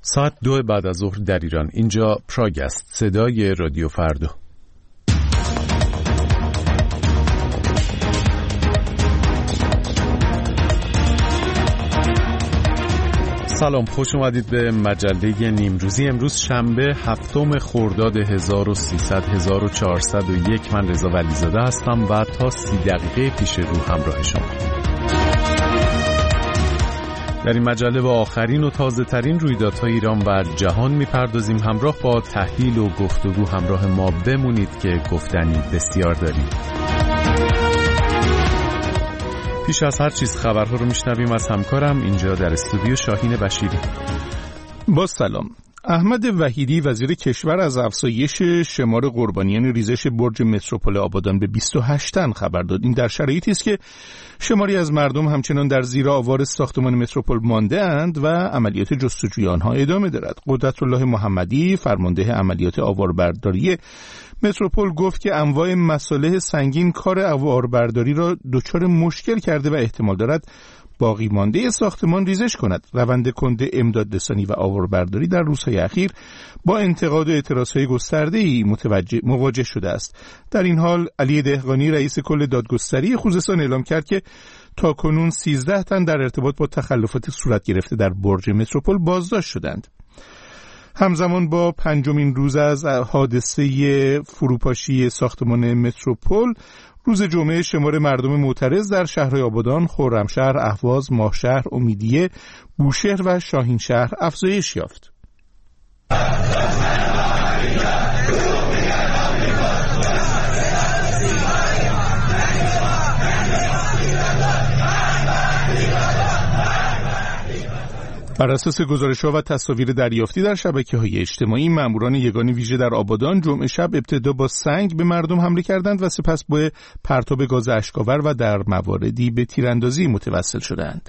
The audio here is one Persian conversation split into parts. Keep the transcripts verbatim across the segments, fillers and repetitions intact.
ساعت دو بعد از ظهر در ایران. اینجا پراگ است، صدای رادیو فردا. سلام، خوش اومدید به مجله نیمروزی. امروز شنبه هفتم خرداد هزار و سیصد هزار و چهارصد و یک. من رضا ولیزاده هستم و تا سی دقیقه پیش رو همراه شما. در این مجله با آخرین و تازه ترین رویدادهای ایران و جهان میپردازیم. همراه با تحلیل و گفتگو همراه ما بمونید که گفتنی بسیار داریم. پیش از هر چیز خبرها رو میشنویم از همکارم اینجا در استودیو، شاهین بشیری. با سلام. احمد وحیدی وزیر کشور از افزایش شمار قربانیان ریزش برج متروپول آبادان به بیست و هشت تن خبر داد. این در شرایطی است که شماری از مردم همچنان در زیر آوار ساختمان متروپول مانده اند و عملیات جستجوی آنها ادامه دارد. قدرت‌الله محمدی فرمانده عملیات آواربرداری متروپول گفت که انواع مصالح سنگین کار آواربرداری را دچار مشکل کرده و احتمال دارد باقی مانده ساختمان ریزش کند. روند کند امدادرسانی و آواربرداری در روزهای اخیر با انتقاد و اعتراضهای گسترده‌ای مواجه شده است. در این حال علی دهقانی رئیس کل دادگستری خوزستان اعلام کرد که تاکنون سیزده تن در ارتباط با تخلفات صورت گرفته در برج متروپول بازداشت شدند. همزمان با پنجمین روز از حادثه فروپاشی ساختمان متروپول، روز جمعه شمار مردم معترض در شهرهای آبادان، خرمشهر، اهواز، ماهشهر، امیدیه، بوشهر و شاهینشهر افزایش یافت. بر اساس گزارش‌ها و تصاویر دریافتی در شبکه‌های اجتماعی، ماموران یگان ویژه در آبادان جمعه شب ابتدا با سنگ به مردم حمله کردند و سپس با پرتاب گاز اشک‌آور و در مواردی به تیراندازی متوسل شدند.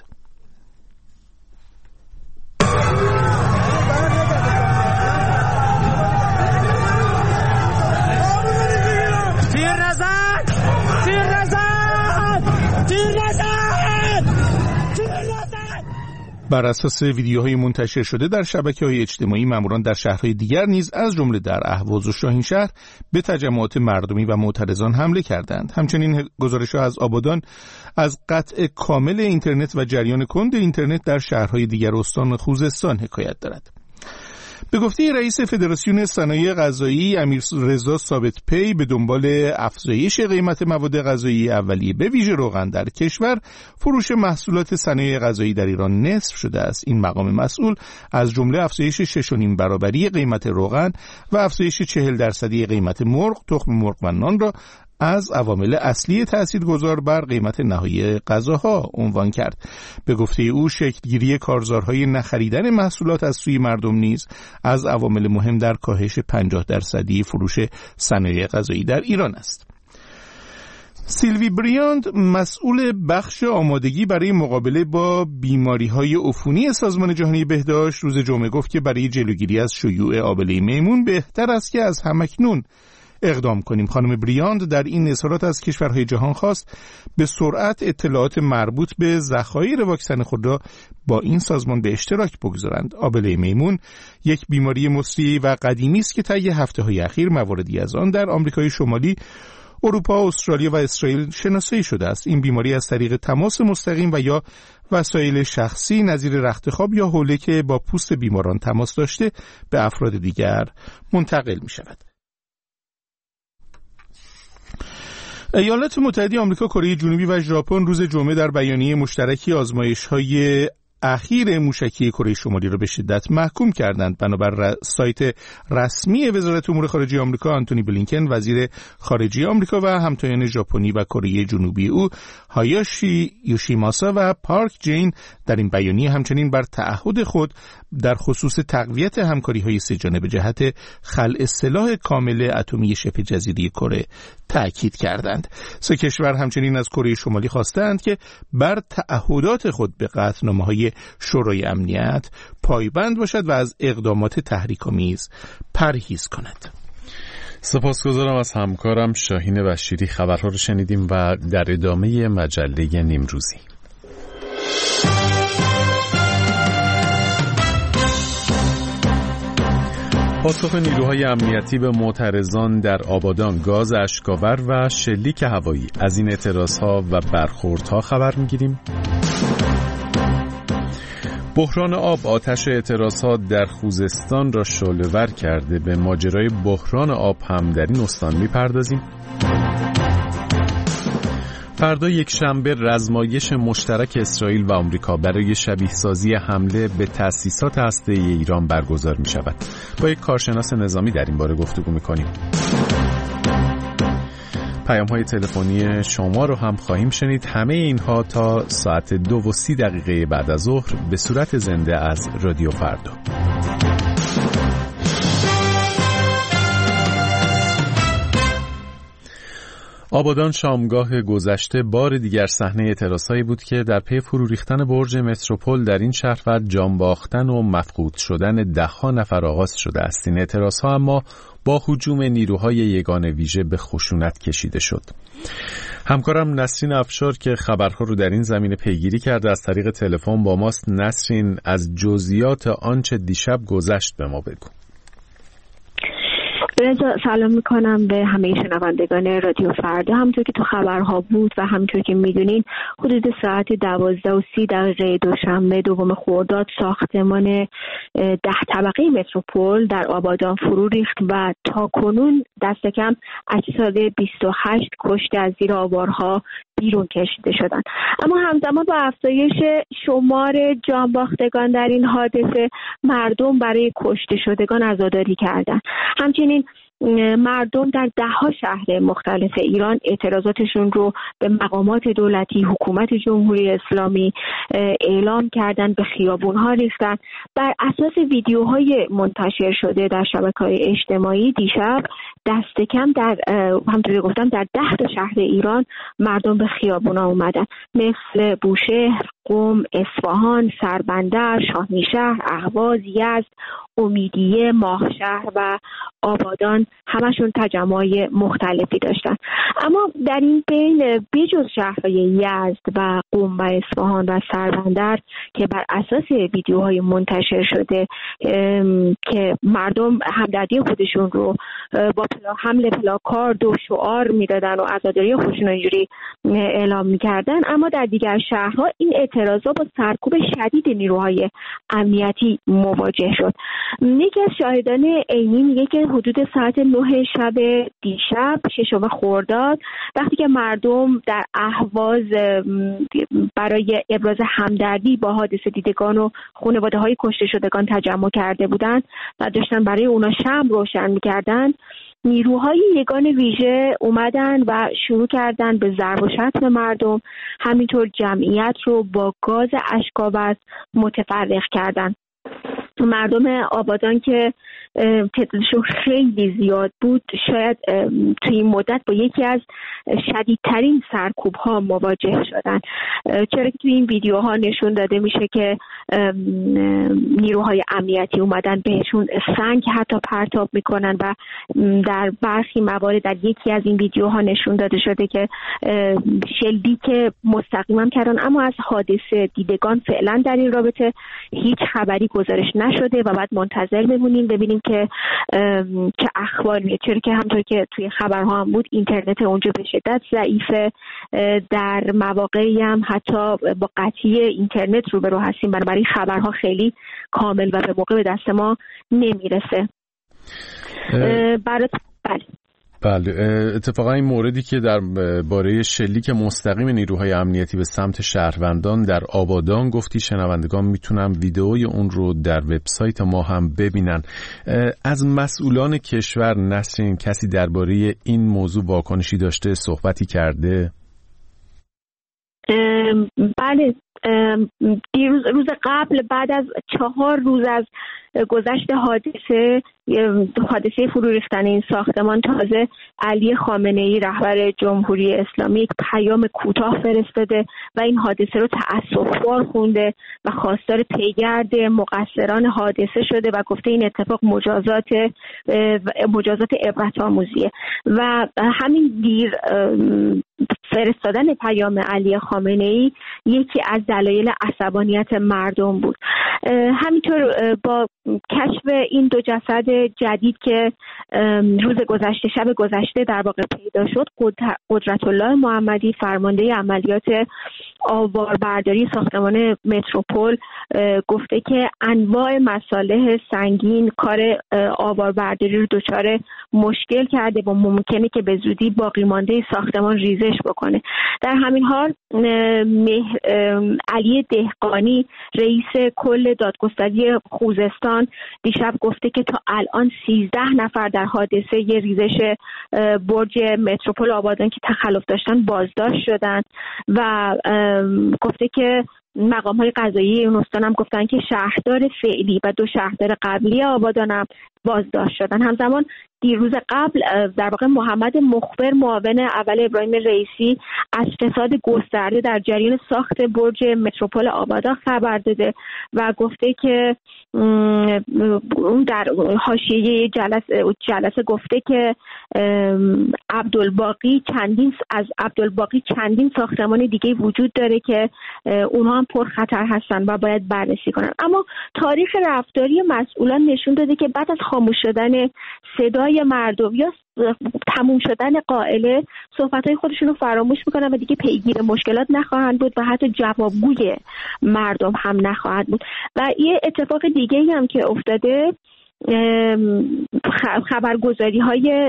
بر اساس ویدیوهای منتشر شده در شبکه‌های اجتماعی، ماموران در شهرهای دیگر نیز از جمله در اهواز و شاهینشهر به تجمعات مردمی و معترضان حمله کردند. همچنین گزارش‌ها از آبادان از قطع کامل اینترنت و جریان کند اینترنت در شهرهای دیگر استان خوزستان حکایت دارد. به گفته رئیس فدراسیون صنایع غذایی امیررضا ثابت‌پی، به دنبال افزایش قیمت مواد غذایی اولیه به ویژه روغن در کشور، فروش محصولات صنایع غذایی در ایران نصف شده است. این مقام مسئول از جمله افزایش شش و نیم برابری قیمت روغن و افزایش چهل درصدی قیمت مرغ، تخم مرغ و نان را از عوامل اصلی تاثیرگذار بر قیمت نهایی غذاها عنوان کرد. به گفته او، شکلگیری کارزارهای نخریدن محصولات از سوی مردم نیز از عوامل مهم در کاهش پنجاه درصدی فروش صنایع غذایی در ایران است. سیلوی بریاند، مسئول بخش آمادگی برای مقابله با بیماری‌های عفونی سازمان جهانی بهداشت، روز جمعه گفت که برای جلوگیری از شیوع آبله میمون بهتر است که از همکنون اقدام کنیم. خانم بریاند در این اظهارات از کشورهای جهان خواست به سرعت اطلاعات مربوط به ذخایر واکسن خود را با این سازمان به اشتراک بگذارند. آبله میمون یک بیماری مصری و قدیمی است که طی هفته‌های اخیر مواردی از آن در آمریکای شمالی، اروپا، استرالیا و اسرائیل شناسایی شده است. این بیماری از طریق تماس مستقیم و یا وسایل شخصی نظیر رختخواب یا حوله که با پوست بیماران تماس داشته به افراد دیگر منتقل می شود. ایالات متحده آمریکا، کره جنوبی و ژاپن روز جمعه در بیانیه مشترکی آزمایش‌های اخیر موشکی کره شمالی را به شدت محکوم کردند. بنابر سایت رسمی وزارت امور خارجه آمریکا، آنتونی بلینکن وزیر خارجه آمریکا و همتایان ژاپنی و کره جنوبی او هایاشی یوشیماسا و پارک جین در این بیانیه همچنین بر تعهد خود در خصوص تقویت همکاری‌های سه‌جانبه جهت خلع سلاح کامل اتمی شبه جزیره کره تأکید کردند. سه کشور همچنین از کره شمالی خواستند که بر تعهدات خود به قطعنامه‌های شورای امنیت پایبند باشد و از اقدامات تحریک‌آمیز پرهیز کند. سپاسگزارم از همکارم شاهین بشیری. خبرها رو شنیدیم و در ادامه مجله نیمروزی. پاسخ نیروهای امنیتی به معترضان در آبادان، گاز اشک‌آور و شلیک هوایی. از این اعتراضها و برخوردها خبر می‌گیریم. بحران آب، آتش اعتراضات در خوزستان را شعله‌ور کرده. به ماجرای بحران آب هم در این استان می‌پردازیم. فردا یک شنبه رزمایش مشترک اسرائیل و آمریکا برای شبیه سازی حمله به تأسیسات هسته‌ای ایران برگزار می شود. با یک کارشناس نظامی در این باره گفتگو می کنیم. پیام های تلفنی شما رو هم خواهیم شنید. همه اینها تا ساعت دو و سی دقیقه بعد از ظهر به صورت زنده از رادیو فردا. آبادان شامگاه گذشته بار دیگر صحنه اعتراضهایی بود که در پی فرو ریختن برج متروپول در این شهر جان باختن و مفقود شدن ده‌ها نفر آغاز شده است. این اعتراضها اما با هجوم نیروهای یگان ویژه به خشونت کشیده شد. همکارم نسرین افشار که خبرها رو در این زمینه پیگیری کرده از طریق تلفن با ماست. نسرین، از جزئیات آنچه دیشب گذشت به ما بگو. رضا، سلام میکنم به همه شنوندگان رادیو فردا. همونطور که تو خبرها بود و همونطور که میدونین حدود ساعت دوازده و سی دقیقه دوشنبه دوم خرداد ساختمان ده طبقه متروپول در آبادان فرو ریخت و تا کنون دست کم اجساد بیست و هشت کشته از زیر آوارها بیرون کشیده شدند. اما همزمان با افزایش شمار جانباختگان در این حادثه مردم برای کشته شدگان عزاداری کردند. همچنین مردم در ده‌ها شهر مختلف ایران اعتراضاتشون رو به مقامات دولتی، حکومت جمهوری اسلامی اعلام کردن، به خیابون‌ها ریختن. بر اساس ویدیوهای منتشر شده در شبکه‌های اجتماعی دیشب دست کم در همونطور گفتم در ده تا شهر ایران مردم به خیابون‌ها اومدن، مثل بوشهر، قم، اصفهان، سربندر، شاهنشهر، اهواز، یزد، امیدیه، ماهشهر و آبادان همشون تجمعات مختلفی داشتن. اما در این بین بجز شهرهای یزد و قم و اصفهان و سربندر که بر اساس ویدیوهای منتشر شده که مردم همدردی خودشون رو با پلا حمل پلاکارد و شعار میدادن و عزاداری خودشون اینجوری اعلام میکردن، اما در دیگر شهرها این اعتراضات با سرکوب شدید نیروهای امنیتی مواجه شد. یکی از شاهدان عینی میگه که حدود ساعت نه شب دیشب ششم خرداد وقتی که مردم در اهواز برای ابراز همدردی با حادثه دیدگان و خانواده‌های کشته شدگان تجمع کرده بودند و داشتن برای اونا شمع روشن می‌کردن، نیروهای یگان ویژه اومدن و شروع کردن به ضرب و شتم مردم، همینطور جمعیت رو با گاز اشک‌آور متفرق کردن. مردم آبادان که تعدادشون خیلی زیاد بود شاید توی این مدت با یکی از شدیدترین سرکوب ها مواجه شدن، چرا که توی این ویدیوها نشون داده میشه که نیروهای امنیتی اومدن بهشون سنگ حتی پرتاب میکنن و در برخی موارد در یکی از این ویدیوها نشون داده شده که شلیک مستقیما کردن، اما از حادثه دیدگان فعلا در این رابطه هیچ خبری گزارش نشده و بعد منتظر بمونیم ببینیم که چه اخباریه، چرا که همونطور که توی خبرها هم بود اینترنت اونجا به شدت ضعیفه، در مواقعی هم حتی با قطعی اینترنت روبرو هستیم، بنابراین خبرها خیلی کامل و به موقع به دست ما نمیرسه. برای بله بله اتفاقا این موردی که در باره شلیک مستقیم نیروهای امنیتی به سمت شهروندان در آبادان گفتی، شنوندگان میتونن ویدئوی اون رو در وبسایت ما هم ببینن. از مسئولان کشور نسرین کسی درباره این موضوع واکنشی داشته، صحبتی کرده؟ بله، دیروز روز قبل بعد از چهار روز از گذشت حادثه حادثه فرو ریختن این ساختمان تازه علی خامنه‌ای رهبر جمهوری اسلامی یک پیام کوتاه فرستاده و این حادثه رو تأسف‌بار خونده و خواستار پیگرد مقصران حادثه شده و گفته این اتفاق مجازات مجازات عبرت آموزیه و همین دیر فرستادن پیام علی خامنه‌ای یکی از دلایل عصبانیت مردم بود. همینطور با کشف این دو جسد جدید که روز گذشته شب گذشته در واقع پیدا شد، قدرت الله محمدی فرمانده عملیات آواربرداری ساختمان متروپول گفته که انواع مصالح سنگین کار آواربرداری رو دچار مشکل کرده و ممکنه که به زودی باقی مانده ساختمان ریزش بکنه. در همین حال علی دهقانی رئیس کل دادگستری خوزستان دیشب گفته که تا الان سیزده نفر در حادثه ریزش برج متروپول آبادان که تخلف داشتن بازداشت شدن و گفته که مقام های قضایی اون استان هم گفتن که شهردار فعلی و دو شهردار قبلی آبادان هم بازداشت شدن. همزمان دیروز قبل در واقع محمد مخبر معاون اول ابراهیم رئیسی از فساد گسترده در جریان ساخت برج متروپول آبادان خبر داده و گفته که اون در حاشیه جلسه جلسه گفته که عبدالباقی چندین از عبدالباقی چندین ساختمان دیگه وجود داره که اونها هم پرخطر هستن و باید بررسی کنن. اما تاریخ رفتاری مسئولان نشون داده که بعد از خاموش شدن صدای مردم یا تموم شدن قائله صحبت‌های خودشون رو فراموش میکنن و دیگه پیگیر مشکلات نخواهند بود و حتی جوابگوی مردم هم نخواهد بود. و یه اتفاق دیگه هم که افتاده، خبرگزاری های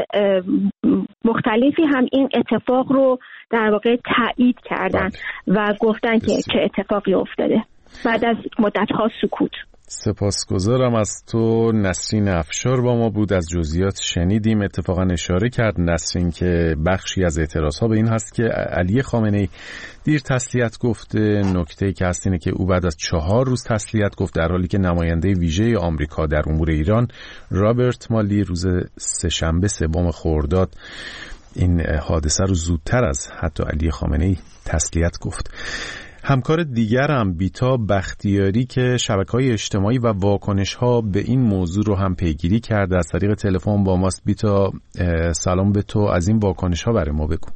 مختلفی هم این اتفاق رو در واقع تایید کردن و گفتن که چه اتفاقی افتاده بعد از مدت‌ها سکوت. سپاسگزارم از تو. نسرین افشار با ما بود، از جزئیات شنیدیم. اتفاقا اشاره کرد نسرین که بخشی از اعتراضها به این هست که علی خامنه‌ای دیر تسلیت گفته. نکته‌ای که هست اینه که او بعد از چهار روز تسلیت گفت، در حالی که نماینده ویژه آمریکا در امور ایران رابرت مالی روز سه‌شنبه سوم خرداد این حادثه رو زودتر از حتی علی خامنه‌ای تسلیت گفت. همکار دیگرم بیتا بختیاری که شبکه‌های اجتماعی و واکنش‌ها به این موضوع رو هم پیگیری کرده از طریق تلفن با ماست. بیتا سلام به تو، از این واکنش‌ها برای ما بگو.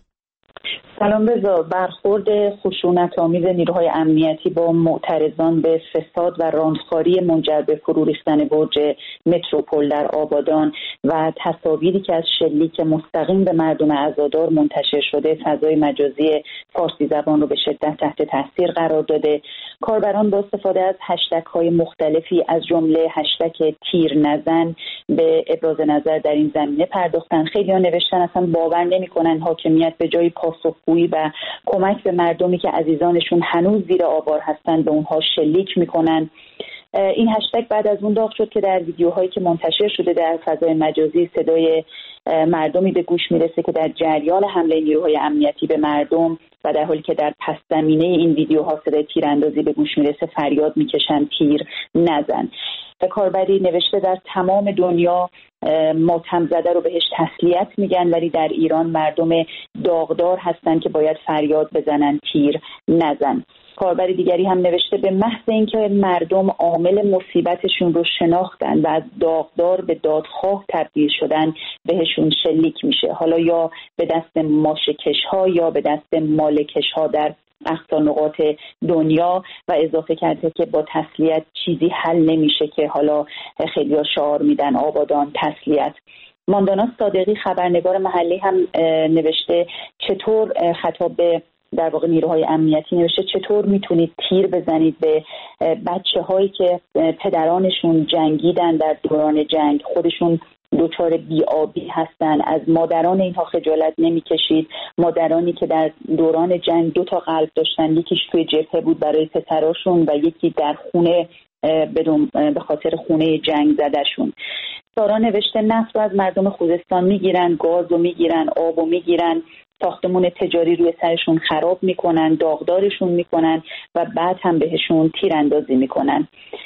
سلام رضا. برخورد خشونت‌آمیز نیروهای امنیتی با معترضان به فساد و راندخواری منجر به فرو ریختن برج متروپول در آبادان و تصاویری که از شلیک مستقیم به مردم عزادار منتشر شده فضای مجازی فارسی زبان رو به شدت تحت تاثیر قرار داده. کاربران با استفاده از هشتگ‌های مختلفی از جمله هشتگ تیر نزن به ابراز نظر در این زمینه پرداختن. خیلی‌ها نوشتن اصلا باور نمی‌کنن حاکمیت به جای پاسخگویی و کمک به مردمی که عزیزانشون هنوز زیر آوار هستن به اونها شلیک میکنن. این هشتگ بعد از اون داغ شد که در ویدیوهایی که منتشر شده در فضای مجازی صدای مردمی به گوش میرسه که در جریان حمله نیروهای امنیتی به مردم و در حالی که در پس زمینه این ویدیوها صدای تیراندازی به گوش میرسه فریاد میکشن تیر نزن. کاربری نوشته در تمام دنیا ماتم زده رو بهش تسلیت میگن، ولی در ایران مردم داغدار هستن که باید فریاد بزنن تیر نزن. کاربری دیگری هم نوشته به محض اینکه مردم عامل مصیبتشون رو شناختن و از داغدار به دادخواه تبدیل شدن بهشون شلیک میشه، حالا یا به دست ماشه‌کش‌ها یا به دست مالکش‌ها در اقصا نقاط دنیا. و اضافه کرده که با تسلیت چیزی حل نمیشه که حالا خیلی‌ها شعار میدن آبادان تسلیت. ماندانا صادقی خبرنگار محلی هم نوشته چطور خطاب به در واقع نیروهای امنیتی نوشته چطور میتونید تیر بزنید به بچه هایی که پدرانشون جنگیدن در دوران جنگ، خودشون دچار بی‌آبی هستن، از مادران اینها خجالت نمیکشید، مادرانی که در دوران جنگ دو تا قلب داشتن، یکیش توی جبهه بود برای پسراشون و یکی در خونه به خاطر خونه جنگ زدشون. سارا نوشته نفت رو از مردم خوزستان میگیرن، گاز رو میگیرن، آب رو میگیرن، ساختمون تجاری روی سرشون خراب میکنن، داغدارشون میکنن و بعد هم بهشون تیراندازی میکنن.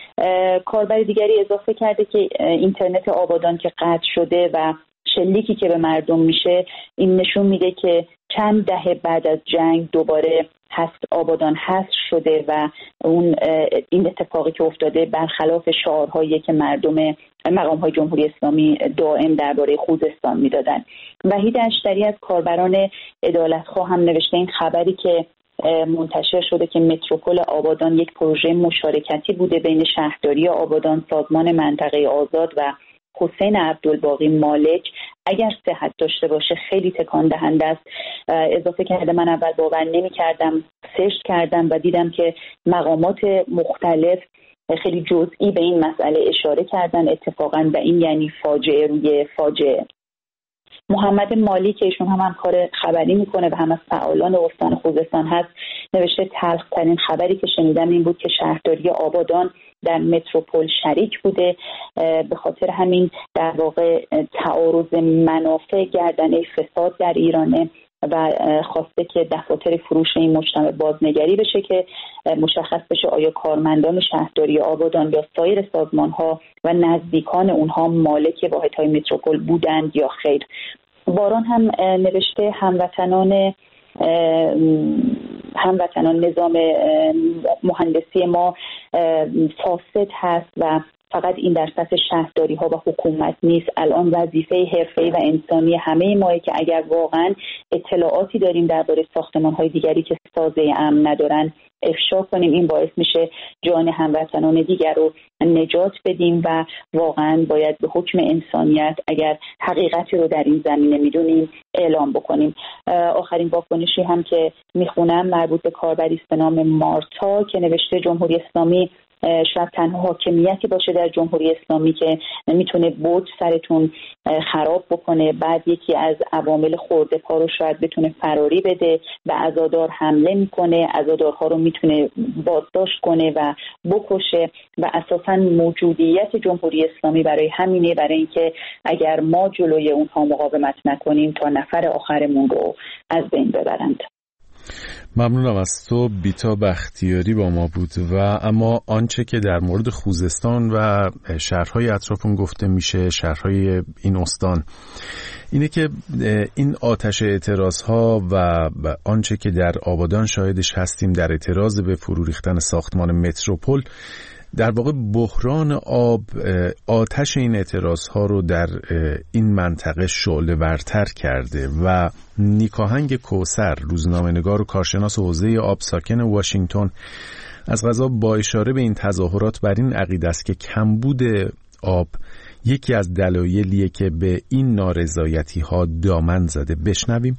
کاربر دیگری اضافه کرده که اینترنت آبادان که قطع شده و شلیکی که به مردم میشه این نشون میده که چند دهه بعد از جنگ دوباره هست آبادان هست شده و اون این اتفاقی که افتاده برخلاف شعارهایی که مردم مقام‌های جمهوری اسلامی دائم درباره خوزستان میدادن. وحید اشتری از کاربران عدالتخواه هم نوشته این خبری که منتشر شده که متروپول آبادان یک پروژه مشارکتی بوده بین شهرداری آبادان، سازمان منطقه آزاد و حسین عبدالباقی مالک. اگر صحت داشته باشه خیلی تکان دهنده است. اضافه کرده من اول باور نمی کردم، سرچ کردم و دیدم که مقامات مختلف خیلی جزئی به این مسئله اشاره کردن اتفاقا و این یعنی فاجعه روی فاجعه. محمد مالی که ایشون هم, هم کار خبری میکنه و هم از فعالان استان خوزستان هست نوشته تلخ‌ترین خبری که شنیدم این بود که شهرداری آبادان در متروپول شریک بوده، به خاطر همین در واقع تعارض منافع گردنه فساد در ایرانه و خواسته که دفاتر فروش این مجتمع بازنگری بشه که مشخص بشه آیا کارمندان شهرداری آبادان یا سایر سازمان‌ها و نزدیکان اونها مالک واحدهای متروپول بودند یا خیر. باران هم نوشته هموطنان هموطنان نظام مهندسی ما فاسد هست و فقط این در سطح شهرداری ها و حکومت نیست. الان وظیفه حرفه‌ای و انسانی همه ماه که اگر واقعا اطلاعاتی داریم درباره ساختمان های دیگری که سازه امن ندارن افشا کنیم. این باعث میشه جان هموطنان دیگر رو نجات بدیم و واقعا باید به حکم انسانیت اگر حقیقتی رو در این زمینه میدونیم اعلام بکنیم. آخرین واکنشی هم که میخونم مربوط به کاربری است به نام مارتا که نوشته جمهوری اسلامی شاید تنها حاکمیتی باشه در جمهوری اسلامی که میتونه بود سرتون خراب بکنه، بعد یکی از عوامل خورده پا رو شاید بتونه فراری بده، به عزادار حمله میکنه، عزادارها رو میتونه بازداشت کنه و بکشه و اساساً موجودیت جمهوری اسلامی برای همینه، برای اینکه اگر ما جلوی اونها مقاومت نکنیم تا نفر آخرمون رو از بین ببرند. ممنونم از تو. بیتا بختیاری با ما بود. و اما آنچه که در مورد خوزستان و شهرهای اطرافون گفته میشه، شهرهای این استان، اینه که این آتش اعتراضها و آنچه که در آبادان شاهدش هستیم در اعتراض به فرو ریختن ساختمان متروپول، در واقع بحران آب آتش این اعتراضها رو در این منطقه شعله ورتر کرده و نیکاهنگ کوثر، روزنامه‌نگار و کارشناس حوزه آب ساکن واشنگتن، از قضا با اشاره به این تظاهرات بر این عقیده است که کمبود آب یکی از دلایلیه که به این نارضایتی‌ها دامن زده. بشنویم.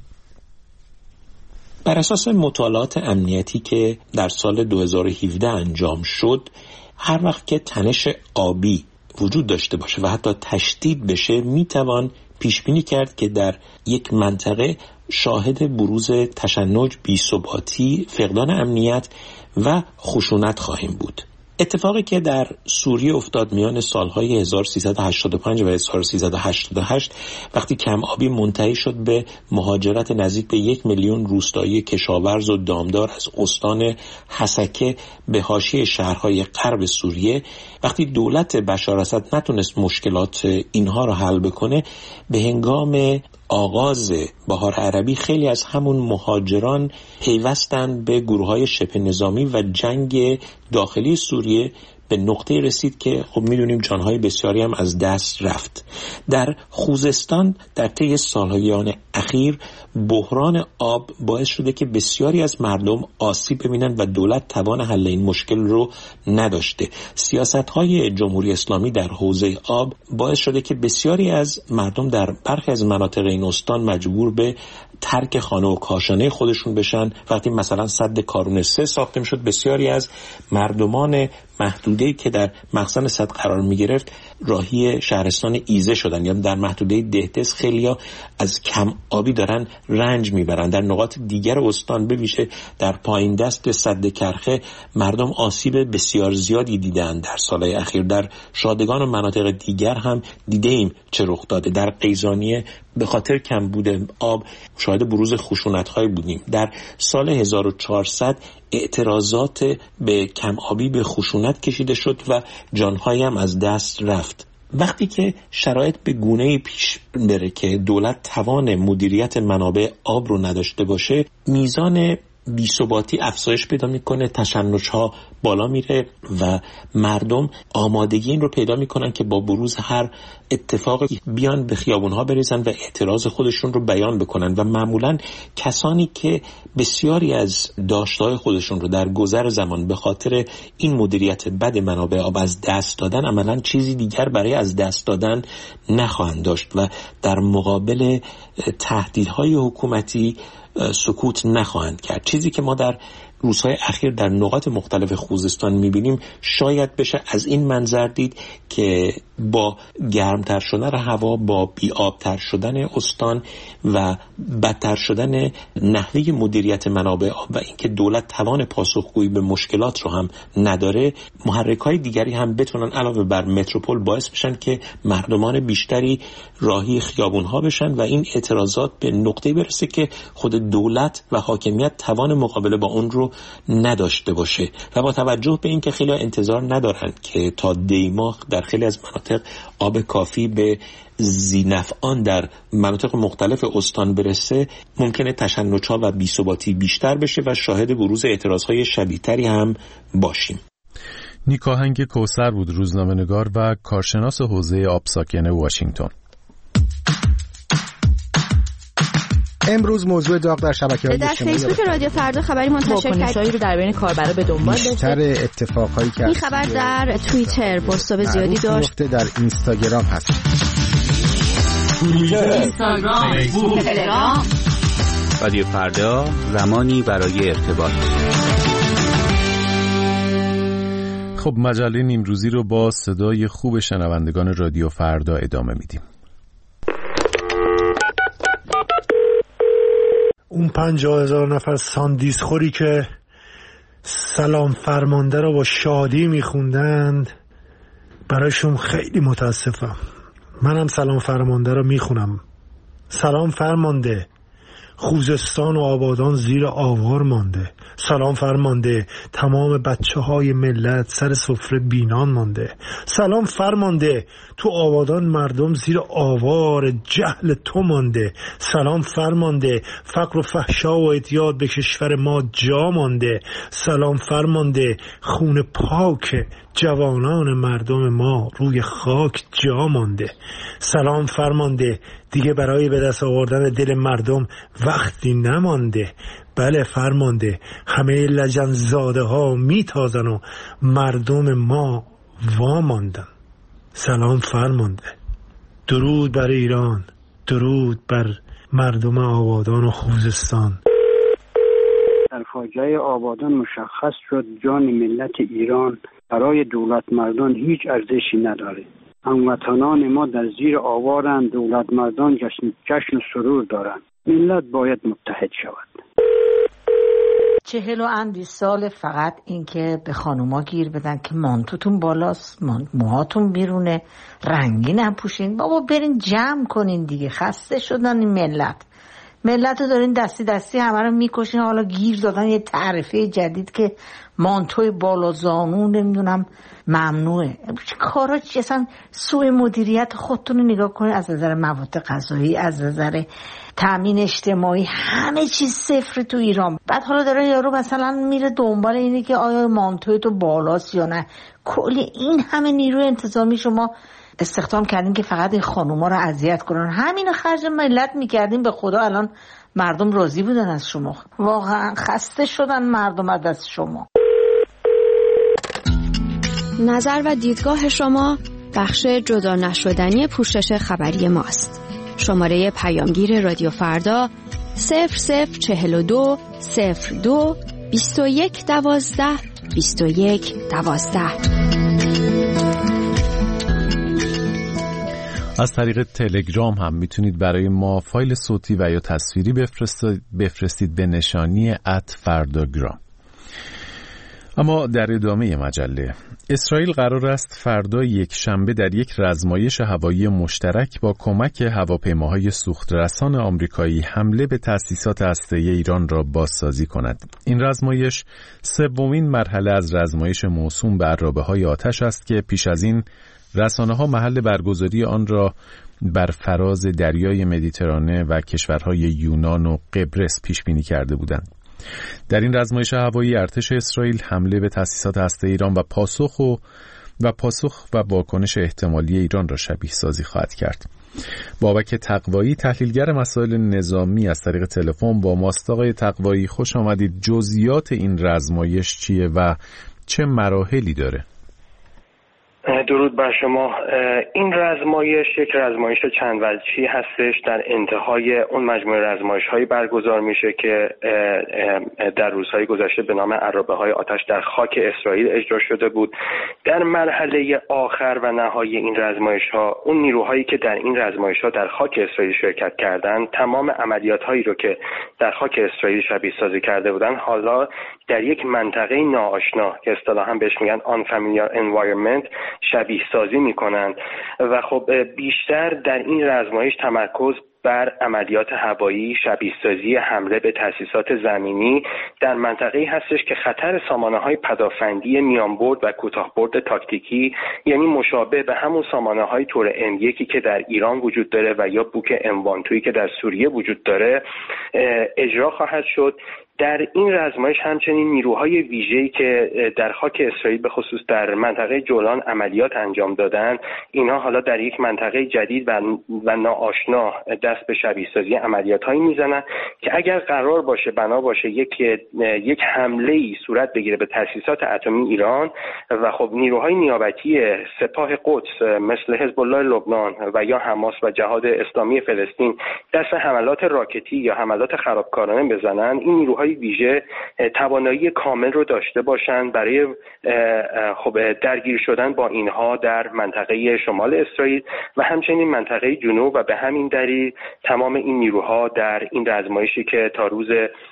بر اساس مطالعات امنیتی که در سال دو هزار و هفده انجام شد، هر وقت که تنش آبی وجود داشته باشه و حتی تشدید بشه، میتوان پیش بینی کرد که در یک منطقه شاهد بروز تشنج، بی‌ثباتی، فقدان امنیت و خشونت خواهیم بود. اتفاقی که در سوریه افتاد میان سالهای هزار و سیصد و هشتاد و پنج و هزار و سیصد و هشتاد و هشت وقتی کم آبی منتهی شد به مهاجرت نزدیک به یک میلیون روستایی کشاورز و دامدار از استان حسکه به حاشیه شهرهای غرب سوریه، وقتی دولت بشار اسد نتونست مشکلات اینها را حل بکنه، به هنگام آغاز بهار عربی خیلی از همون مهاجران پیوستن به گروه‌های شبه نظامی و جنگ داخلی سوریه به نقطه رسید که خب میدونیم جانهای بسیاری هم از دست رفت. در خوزستان در طی سال‌های اخیر بحران آب باعث شده که بسیاری از مردم آسیب ببینن و دولت توان حل این مشکل رو نداشته. سیاست‌های جمهوری اسلامی در حوزه آب باعث شده که بسیاری از مردم در برخی از مناطق این استان مجبور به ترک خانه و کاشانه خودشون بشن. وقتی مثلا سد کارون سه ساخته میشد، بسیاری از مردمان محدوده‌ای که در مخزن سد قرار میگرفت راهی شهرستان ایزه شدن، یا در محدوده دهدس خیلیا از کم آبی دارن رنج میبرن. در نقاط دیگر استان به ویژه در پایین دست سد کرخه مردم آسیب بسیار زیادی دیدن در سالهای اخیر. در شادگان و مناطق دیگر هم دیده ایم چه رخ داده. در قیزانیه به خاطر کمبود آب شاهد بروز خشونت‌های بودیم. در سال هزار و چهارصد اعتراضات به کم آبی به خشونت کشیده شد و جان‌هایی هم از دست رفت. وقتی که شرایط به گونه‌ای پیش بره که دولت توان مدیریت منابع آب رو نداشته باشه، میزان بی‌ثباتی افزایش پیدا میکنه، تشنج‌ها بالا میره و مردم آمادگی این رو پیدا میکنن که با بروز هر اتفاقی بیان به خیابونها بریزن و اعتراض خودشون رو بیان بکنن و معمولا کسانی که بسیاری از داشته‌های خودشون رو در گذر زمان به خاطر این مدیریت بد منابع آب از دست دادن، عملاً چیزی دیگر برای از دست دادن نخواهند داشت و در مقابل تهدیدهای حکومتی سکوت نخواهند کرد. چیزی که ما در روزهای اخیر در نقاط مختلف خوزستان میبینیم شاید بشه از این منظر دید که با گرمتر شدن هوا، با بی‌آبتر شدن استان و بدتر شدن نحوه مدیریت منابع آب و اینکه دولت توان پاسخگویی به مشکلات رو هم نداره، محرک‌های دیگری هم بتونن علاوه بر متروپول باعث بشن که مردمان بیشتری راهی خیابون‌ها بشن و این اعتراضات به نقطه‌ای برسه که خود دولت و حاکمیت توان مقابله با اون رو نداشته باشه و با توجه به اینکه خیلی انتظار ندارن که تا دیماه در خیلی از مناطق آب کافی به ذی‌نفعان در مناطق مختلف استان برسه، ممکنه تشنج‌ها و بی‌ثباتی بیشتر بشه و شاهد بروز اعتراضهای شدیدتری هم باشیم. نیکاهنگ کوثر بود، روزنامه‌نگار و کارشناس حوزه آب ساکن واشنگتن. امروز موضوع داغ در شبکه‌های در فیسبوک رادیو فردا خبری منتشر کردیم رو در بین کاربرا به دنبال داشت. بیشتر اتفاقایی که این خبر در توییتر پست‌های زیادی داشت. در اینستاگرام هست. توییتر، اینستاگرام، فیسبوک، تلگرام. رادیو فردا، زمانی برای ارتباط. خب مجله نیمروزی رو با صدای خوب شنوندگان رادیو فردا ادامه میدیم. اون پنجاه هزار نفر ساندیس خوری که سلام فرمانده رو با شادی میخوندند، برایشون خیلی متاسفم. منم سلام فرمانده رو میخونم. سلام فرمانده، خوزستان و آبادان زیر آوار مانده. سلام فرمانده، تمام بچه های ملت سر سفره بینان مانده. سلام فرمانده، تو آبادان مردم زیر آوار جهل تو مانده. سلام فرمانده، فقر و فحشا و اعتیاد به کشور ما جا مانده. سلام فرمانده، خون پاک جوانان مردم ما روی خاک جا مانده. سلام فرمانده، دیگه برای به دست آوردن دل مردم وقتی نمانده. بله فرمانده، همه لجنزاده ها میتازن و مردم ما واماندن. سلام فرمانده. درود بر ایران، درود بر مردم آبادان و خوزستان. در فاجعه آبادان مشخص شد جان ملت ایران برای دولت مردان هیچ ارزشی نداره. هموطنان ما در زیر آوارند، دولت مردان جشن, جشن و سرور دارند. ملت باید متحد شود. چهل و اندی سال فقط این که به خانوما گیر بدن که مانتوتون بالاست، موهاتون بیرونه، رنگین هم پوشین. بابا برین جمع کنین دیگه، خسته شدن این ملت. ملت رو دارین دستی دستی همه رو میکشین. حالا گیر دادن یه تعرفه جدید که مانتوی بالا زانون نمیدونم ممنوعه. کارا چی؟ اصلا سوء مدیریت خودتون رو نگاه کنید. از نظر مواد غذایی، از نظر تامین اجتماعی، همه چیز صفر تو ایران. بعد حالا داره یارو مثلا میره دنبال اینه که آیا مانتوی تو بالاست یا نه. کلی این همه نیروی انتظامی شما استخدام کردین که فقط این خانوما رو اذیت کنن. همین خرج ملت میکردین، به خدا الان مردم راضی بودن از شما. واقعا خسته شدن مردم از شما. نظر و دیدگاه شما بخش جدا نشدنی پوشش خبری ماست. شماره پیامگیر رادیو فردا صفر صفر چهل و دو صفر دو بیست و یک دوازده بیست و یک دوازده. از طریق تلگرام هم میتونید برای ما فایل صوتی و یا تصویری بفرستید, بفرستید به نشانی ات فرداگرام. اما در ادامه مجله، اسرائیل قرار است فردا یک شنبه در یک رزمایش هوایی مشترک با کمک هواپیماهای سوخترسان آمریکایی حمله به تأسیسات هسته‌ای ایران را بازسازی کند. این رزمایش سومین مرحله از رزمایش موسوم به عرابه‌های آتش است که پیش از این رسانه‌ها محل برگزاری آن را بر فراز دریای مدیترانه و کشورهای یونان و قبرس پیش بینی کرده بودند. در این رزمایش هوایی ارتش اسرائیل حمله به تأسیسات هسته ایران و پاسخ و و پاسخ و واکنش احتمالی ایران را شبیه سازی خواهد کرد. بابک تقوایی، تحلیلگر مسائل نظامی، از طریق تلفن با ماست. آقای تقوایی خوش آمدید. جزئیات این رزمایش چیه و چه مراحلی داره؟ درود بر شما. این رزمایش یک رزمایش چند وجهی هستش. در انتهای اون مجموعه رزمایش‌هایی برگزار میشه که در روزهای گذشته به نام عرابه‌های آتش در خاک اسرائیل اجرا شده بود. در مرحله آخر و نهایی این رزمایش‌ها، اون نیروهایی که در این رزمایش‌ها در خاک اسرائیل شرکت کردند، تمام عملیات‌هایی رو که در خاک اسرائیل شبیه سازی کرده بودن، حالا در یک منطقه ناآشنا که اصطلاحاً بهش میگن unfamiliar environment شبیه سازی میکنن و خب بیشتر در این رزمایش تمرکز بر عملیات هوایی، شبیه سازی حمله به تأسیسات زمینی در منطقه‌ای هستش که خطر سامانه‌های پدافندی میانبرد و کوتاه‌برد تاکتیکی، یعنی مشابه به همون سامانه‌های تور ام یک که در ایران وجود داره و یا بوک ام دوازده که در سوریه وجود داره، اجرا خواهد شد. در این رزمایش همچنین نیروهای ویژه‌ای که در خاک اسرائیل به خصوص در منطقه جولان عملیات انجام دادن، اینها حالا در یک منطقه جدید و, و ناآشنا دست به شبیه سازی عملیات‌هایی میزنن که اگر قرار باشه بنا باشه یک یک حمله‌ای صورت بگیره به تأسیسات اتمی ایران و خب نیروهای نیابتی سپاه قدس مثل حزب الله لبنان و یا حماس و جهاد اسلامی فلسطین دست حملات راکتی یا حملات خرابکارانه بزنن، این نیروهای ویژه توانایی کامل رو داشته باشند برای خب درگیر شدن با اینها در منطقه شمال اسرائیل و همچنین منطقه جنوب و به همین دلیل تمام این نیروها در این رزمایشی که تا روز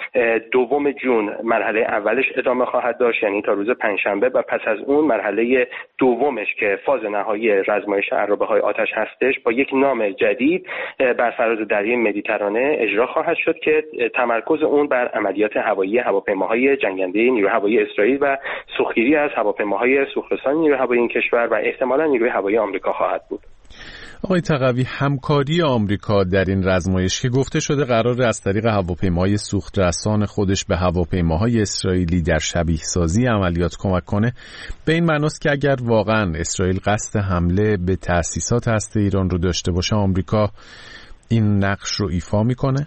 دوم جون مرحله اولش ادامه خواهد داشت، یعنی تا روز پنجشنبه، و پس از اون مرحله دومش که فاز نهایی رزمایش عرابه‌های آتش هستش با یک نام جدید بر فراز دریای مدیترانه اجرا خواهد شد که تمرکز اون بر عملیات هوایی هواپیماهای جنگنده نیروی هوایی اسرائیل و سوختگیری از هواپیماهای سوخترسان نیروی هوایی این کشور و احتمالاً نیروی هوایی آمریکا خواهد بود. آقای تقوی، همکاری آمریکا در این رزمایش که گفته شده قرار از طریق هواپیماهای سوخترسان خودش به هواپیماهای اسرائیلی در شبیه سازی عملیات کمک کنه، به این معناست که اگر واقعاً اسرائیل قصد حمله به تأسیسات هسته ایران رو داشته باشه، آمریکا این نقش رو ایفا میکنه؟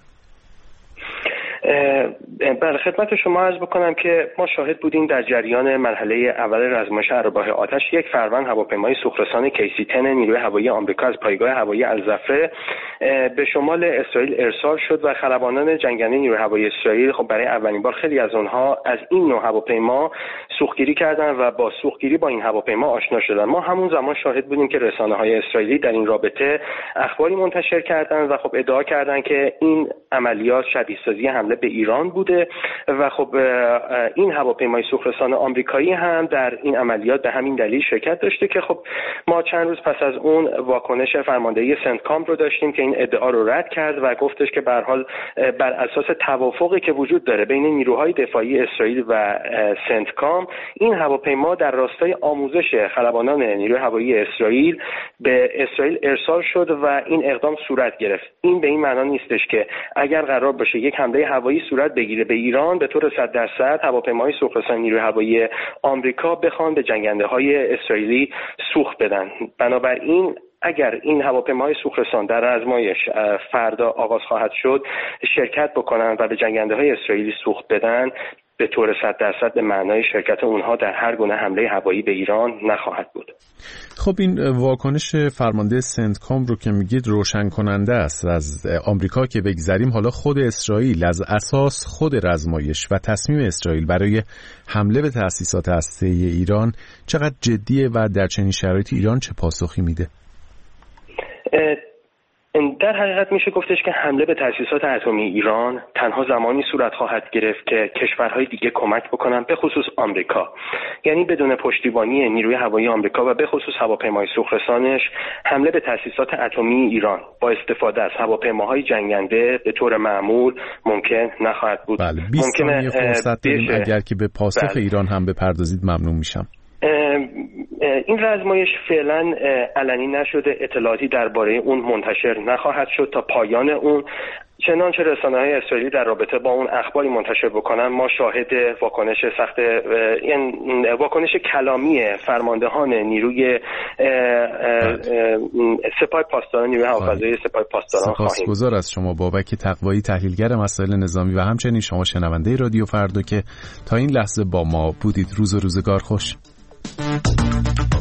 بله، خدمت شما عرض بکنم که ما شاهد بودیم در جریان مرحله اول رزمایش عرابه‌های آتش یک فروند هواپیمای سوخترسان کیسی ده نیروی هوایی آمریکا از پایگاه هوایی الزفره به شمال اسرائیل ارسال شد و خلبانان جنگنده نیروی هوایی اسرائیل خب برای اولین بار خیلی از اونها از این نوع هواپیما سوختگیری کردند و با سوختگیری با این هواپیما آشنا شدند. ما همون زمان شاهد بودیم که رسانه‌های اسرائیلی در این رابطه اخباری منتشر کردند و خب ادعا کردند که این عملیات شبیه سازی حمله به ایران بوده و خب این هواپیمای سوخترسان آمریکایی هم در این عملیات به همین دلیل شرکت داشته که خب ما چند روز پس از اون واکنش فرماندهی سنتکام رو داشتیم که این ادعا رو رد کرد و گفتش که به هر حال بر اساس توافقی که وجود داره بین نیروهای دفاعی اسرائیل و سنتکام، این هواپیما در راستای آموزش خلبانان نیروی هوایی اسرائیل به اسرائیل ارسال شد و این اقدام صورت گرفت. این به این معنا نیستش که اگر قرار باشه یک حمله هوایی صورت بگیره به ایران به طور صد درصد هواپیماهای سوخترسان نیروی هوایی آمریکا بخوان به جنگنده های اسرائیلی سوخت بدن. بنابراین اگر این هواپیماهای سوخترسان در رزمایش فردا آغاز خواهد شد شرکت بکنن و به جنگنده های اسرائیلی سوخت بدن، به طور صد درصد به معنای شرکت اونها در هر گونه حمله هوایی به ایران نخواهد بود. خب این واکنش فرمانده سنتکام رو که میگید روشن کننده است. از آمریکا که بگذریم، حالا خود اسرائیل از اساس خود رزمایش و تصمیم اسرائیل برای حمله به تأسیسات هسته ایران چقدر جدیه و در چنین شرایطی ایران چه پاسخی میده؟ در حقیقت میشه گفتش که حمله به تأسیسات اتمی ایران تنها زمانی صورت خواهد گرفت که کشورهای دیگه کمک بکنن، به خصوص آمریکا. یعنی بدون پشتیبانی نیروی هوایی آمریکا و به خصوص هواپیمای سوخترسانش حمله به تأسیسات اتمی ایران با استفاده از هواپیماهای جنگنده به طور معمول ممکن نخواهد بود. بله، بیست ثانیه فرصت داریم. اگر که به پاسخ بله. ایران هم بپردازید ممنون میشم. این رزمایش فعلا علنی نشده، اطلاعاتی درباره اون منتشر نخواهد شد تا پایان اون. چنانچه رسانه‌های اسرائیلی در رابطه با اون اخباری منتشر بکنن، ما شاهد واکنش سخت این واکنش کلامی فرماندهان نیروی سپاه پاسداران نیروی هوافضای سپاه پاسداران خواهیم. سپاسگزار از شما بابک تقوایی، تحلیلگر مسائل نظامی و همچنین شما شنونده رادیو فردا که تا این لحظه با ما بودید. روز و روزگار خوش.